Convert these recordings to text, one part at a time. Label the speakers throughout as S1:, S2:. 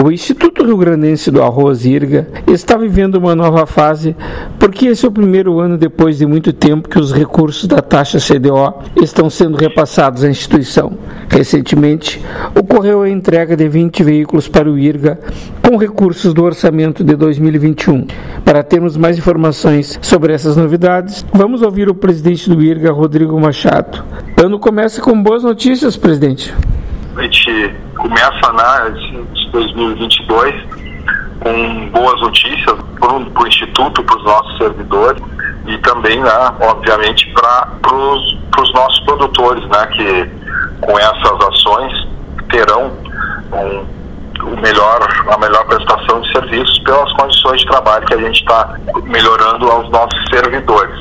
S1: O Instituto Rio-Grandense do Arroz, IRGA, está vivendo uma nova fase porque esse é o primeiro ano depois de muito tempo que os recursos da taxa CDO estão sendo repassados à instituição. Recentemente, ocorreu a entrega de 20 veículos para o IRGA com recursos do orçamento de 2021. Para termos mais informações sobre essas novidades, vamos ouvir o presidente do IRGA, Rodrigo Machado. O ano começa com boas notícias, presidente.
S2: A gente começa esse 2022 com boas notícias para o Instituto, para os nossos servidores e também, obviamente, para os nossos produtores, que com essas ações terão a melhor prestação de serviços pelas condições de trabalho que a gente está melhorando aos nossos servidores.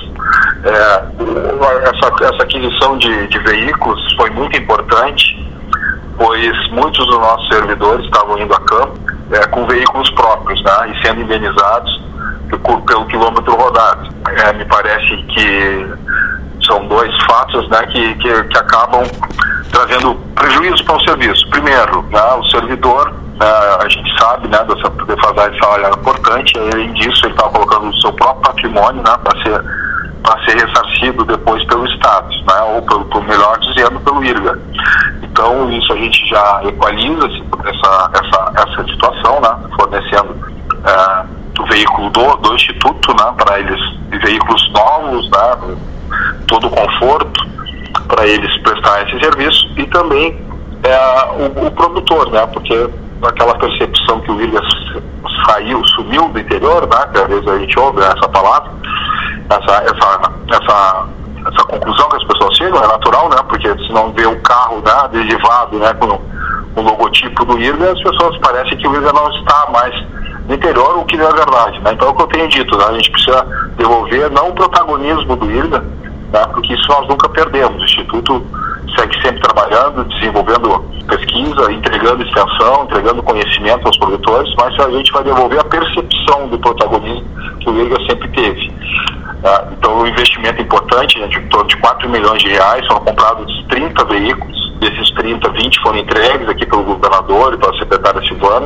S2: Essa aquisição de veículos foi muito importante, pois muitos dos nossos servidores estavam indo a campo com veículos próprios, e sendo indenizados pelo quilômetro rodado. Me parece que são dois fatos que acabam trazendo prejuízo para o serviço. Primeiro, o servidor, a gente sabe dessa defasagem salarial importante, além disso ele estava colocando o seu próprio patrimônio para ser ressarcido depois pelo Estado, ou melhor dizendo, pelo IRGA. Então, isso a gente já equaliza essa situação, fornecendo o veículo do Instituto, para eles, veículos novos, todo o conforto para eles prestar esse serviço, e também o produtor, porque aquela percepção que o IRGA sumiu do interior, que às vezes a gente ouve essa palavra, essa conclusão que as pessoas chegam é natural, porque se não vê o carro adesivado com o logotipo do IRGA, as pessoas parecem que o IRGA não está mais no interior, o que não é verdade. Então é o que eu tenho dito, a gente precisa devolver não o protagonismo do IRGA, porque isso nós nunca perdemos. O Instituto segue sempre trabalhando, desenvolvendo pesquisa, entregando extensão, entregando conhecimento aos produtores, mas a gente vai devolver a percepção do protagonismo que o IRGA sempre teve. Então, um investimento importante, de torno de 4 milhões de reais, foram comprados 30 veículos. Desses 30, 20 foram entregues aqui pelo governador e pela secretária Silvana,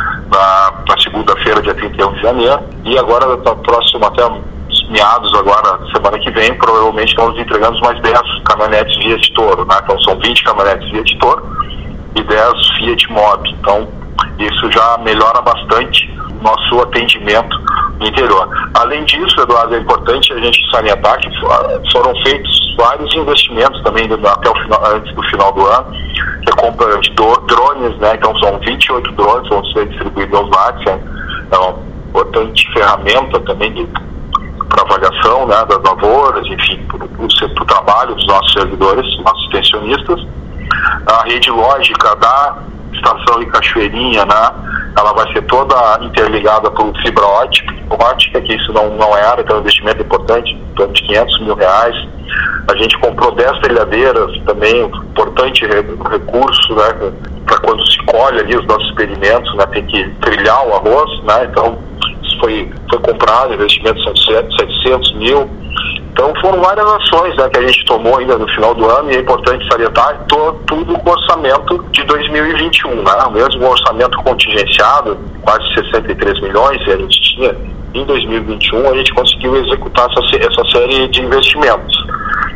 S2: na segunda-feira, dia 31 de janeiro. E agora, está próximo até meados, agora, semana que vem, provavelmente estamos entregando mais 10 caminhonetes Fiat Toro. Então, são 20 caminhonetes Fiat Toro e 10 Fiat Mobi. Então, isso já melhora bastante o nosso atendimento no interior. Além disso, Eduardo, é importante a gente salientar que foram feitos vários investimentos também até o final, antes do final do ano, que é a compra de drones, Então são 28 drones, vão ser distribuídos aos lares, é uma importante ferramenta também para avaliação das lavouras, enfim, para o trabalho dos nossos servidores, nossos extensionistas. A rede lógica da estação de Cachoeirinha, ela vai ser toda interligada por fibra ótica, que isso não era, então é um investimento importante, em torno de 500 mil reais. A gente comprou 10 trilhadeiras, também um importante recurso, para quando se colhe ali os nossos experimentos, tem que trilhar o arroz, então isso foi comprado, investimento são 700 mil. Então foram várias ações que a gente tomou ainda no final do ano, e é importante salientar tudo com o orçamento de 2021, o mesmo orçamento contingenciado, quase 63 milhões, e a gente tinha em 2021, a gente conseguiu executar essa série de investimentos.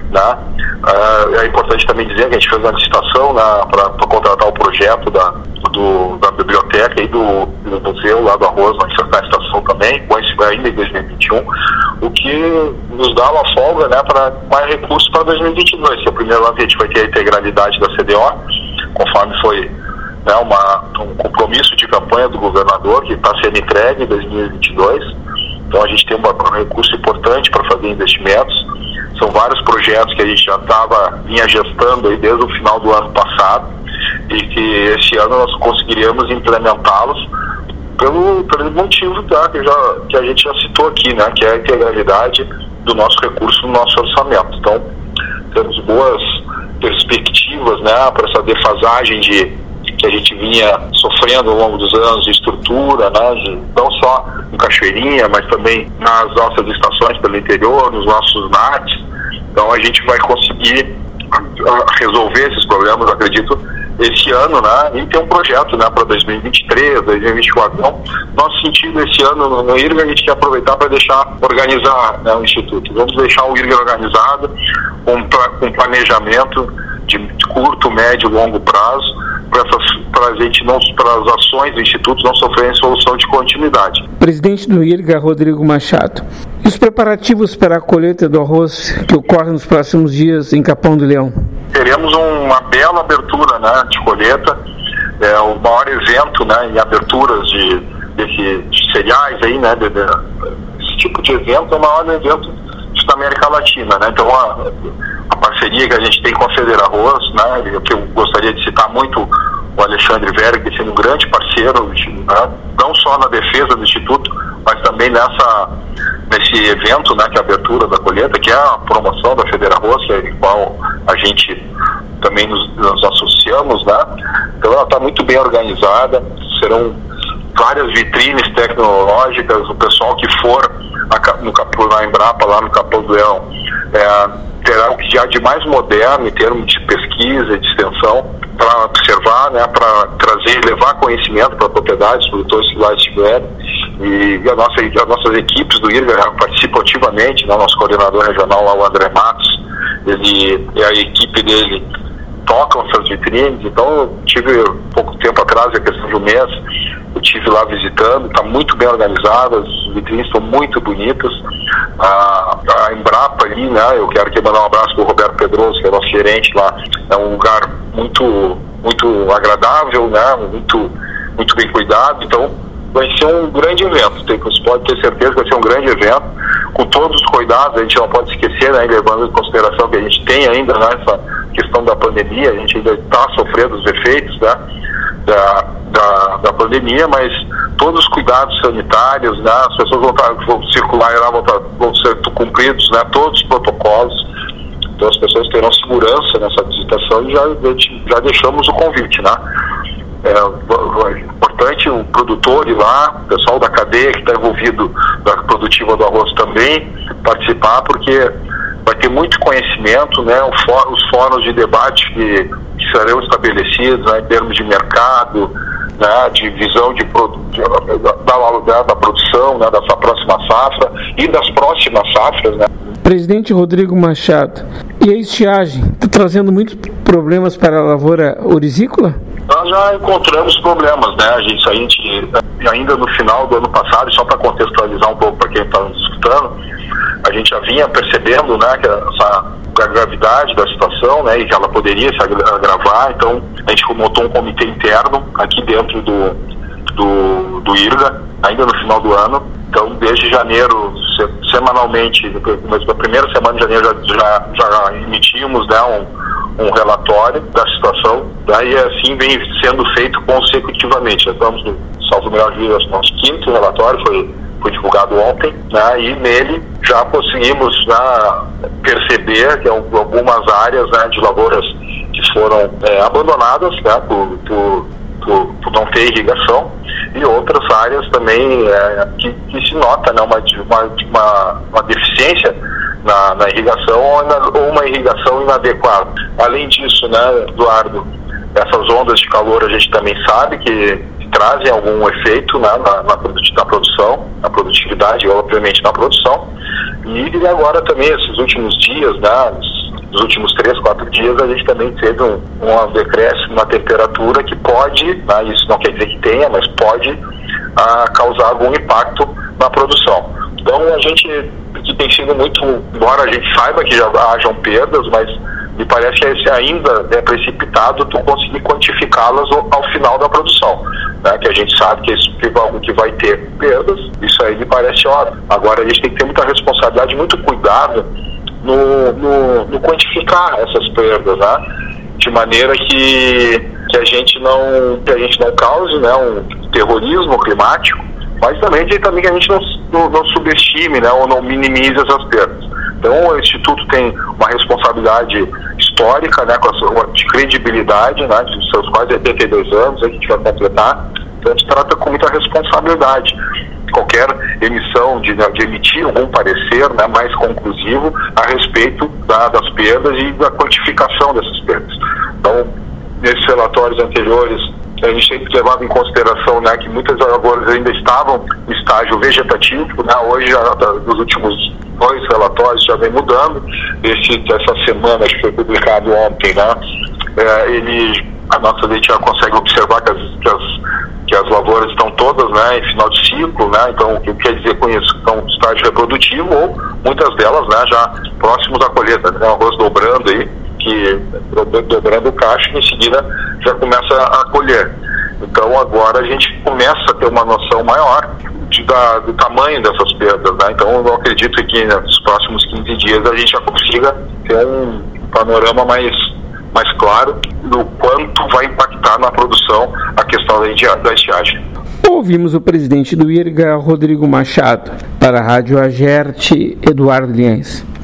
S2: É importante também dizer que a gente fez uma licitação para contratar o projeto da biblioteca e do museu lá do arroz, na estação também, ainda em 2021, o que nos dá uma folga para mais recursos para 2022. Que o primeiro ano a gente vai ter a integralidade da CDO, conforme foi um compromisso de campanha do governador, que está sendo entregue em 2022. Então a gente tem um recurso importante para fazer investimentos. São vários projetos que a gente já vinha gestando aí desde o final do ano passado, e que esse ano nós conseguiríamos implementá-los pelo motivo que a gente já citou aqui, que é a integralidade do nosso recurso no nosso orçamento. Então, temos boas perspectivas para essa defasagem que a gente vinha sofrendo ao longo dos anos de estrutura, não só em Cachoeirinha, mas também nas nossas estações pelo interior, nos nossos NATs. Então a gente vai conseguir resolver esses problemas, acredito, esse ano, né, e tem um projeto, né, para 2023, 2024. Então, nosso sentido esse ano no IRGA, a gente quer aproveitar para deixar organizar, né, o Instituto. Vamos deixar o IRGA organizado, com planejamento de curto, médio e longo prazo, para as ações do Instituto não sofrerem solução de continuidade.
S1: Presidente do IRGA, Rodrigo Machado. E os preparativos para a colheita do arroz que ocorre nos próximos dias em Capão do Leão?
S2: Teremos uma bela abertura, né, de colheita, o maior evento, né, em aberturas de cereais aí, né, esse tipo de evento é o maior evento da América Latina, né? Então a parceria que a gente tem com a Federarroz, né, que eu gostaria de citar muito o Alexandre Verg, que sendo um grande parceiro, né, não só na defesa do Instituto, mas também nesse evento, né, que é a abertura da colheita, que é a promoção da Federarroz, que é igual a gente também nos associamos, né? Então ela está muito bem organizada, serão várias vitrines tecnológicas, o pessoal que for na Embrapa, lá no Capão do Leão, terá o que há de mais moderno em termos de pesquisa e de extensão para observar, né, para trazer e levar conhecimento para propriedades, produtores que lá estiverem. E as nossas equipes do IRGA participam ativamente, né, nosso coordenador regional lá, o André Matos, ele e a equipe dele tocam essas vitrines. Então eu tive pouco tempo atrás, a questão de um mês, eu estive lá visitando, está muito bem organizada, as vitrines estão muito bonitas. A Embrapa ali, né, eu quero aqui mandar um abraço para o Roberto Pedroso, que é nosso gerente lá, é um lugar muito agradável, né, muito bem cuidado. Então vai ser um grande evento, você pode ter certeza que vai ser um grande evento, com todos os cuidados. A gente não pode esquecer, né, levando em consideração que a gente tem ainda, né, essa questão da pandemia, a gente ainda está sofrendo os efeitos, né, da pandemia, mas todos os cuidados sanitários, né, as pessoas vão circular e lá vão ser cumpridos, né, todos os protocolos. Então as pessoas terão segurança nessa visitação e já deixamos o convite, né. É importante o produtor ir lá, o pessoal da cadeia que está envolvido da produtiva do arroz também participar, porque vai ter muito conhecimento, né, os fóruns de debate que serão estabelecidos, né, em termos de mercado, né, de visão da produção, né, dessa próxima safra e das próximas safras, né.
S1: Presidente Rodrigo Machado, e a estiagem está trazendo muitos problemas para a lavoura orizícola?
S2: Nós já encontramos problemas, né? A gente ainda no final do ano passado, só para contextualizar um pouco para quem está nos escutando, a gente já vinha percebendo, né, que a gravidade da situação, né, e que ela poderia se agravar. Então a gente montou um comitê interno aqui dentro do IRGA, ainda no final do ano. Então desde janeiro, semanalmente, na primeira semana de janeiro já emitimos, né, um relatório da situação, daí assim vem sendo feito consecutivamente. Já estamos no, salvo melhor juízo, nosso quinto relatório foi divulgado ontem, né, e nele já conseguimos, né, perceber que algumas áreas, né, de lavouras que foram abandonadas, né, por não ter irrigação, e outras áreas também que se nota, né, uma deficiência na irrigação ou uma irrigação inadequada. Além disso, né, Eduardo, essas ondas de calor a gente também sabe que trazem algum efeito, né, na produção, na produtividade e obviamente na produção. E agora também esses últimos dias, né, nos últimos 3-4 dias, a gente também teve um decréscimo na temperatura que pode, né, isso não quer dizer que tenha, mas pode causar algum impacto na produção. Então a gente que tem sido muito, embora a gente saiba que já hajam perdas, mas me parece que ainda é precipitado tu conseguir quantificá-las ao final da produção, né? Que a gente sabe que isso é algo que vai ter perdas, isso aí me parece óbvio. Agora a gente tem que ter muita responsabilidade, muito cuidado no quantificar essas perdas, né? De maneira que a gente não cause, né, um terrorismo climático, mas também que a gente não subestime, né, ou não minimize essas perdas. Então o Instituto tem uma responsabilidade histórica, né, de credibilidade, né, de seus quase 82 anos, a gente vai completar. Então a gente trata com muita responsabilidade qualquer emissão de emitir algum parecer, né, mais conclusivo a respeito das perdas e da quantificação dessas perdas. Então nesses relatórios anteriores, a gente sempre levava em consideração, né, que muitas lavouras ainda estavam em estágio vegetativo, né? Hoje, nos últimos 2 relatórios já vem mudando. Essa semana, acho que foi publicado ontem, né? A nossa gente já consegue observar que as lavouras estão todas, né, em final de ciclo, né? Então, o que quer dizer com isso? Estão em estágio reprodutivo ou muitas delas, né, já próximos à colheita, né? O arroz dobrando aí, dobrando o cacho, e em seguida já começa a colher. Então agora a gente começa a ter uma noção maior do tamanho dessas perdas, né? Então eu acredito que nos próximos 15 dias a gente já consiga ter um panorama mais claro do quanto vai impactar na produção a questão da estiagem.
S1: Ouvimos o presidente do IRGA, Rodrigo Machado. Para a Rádio Agerte, Eduardo Lienz.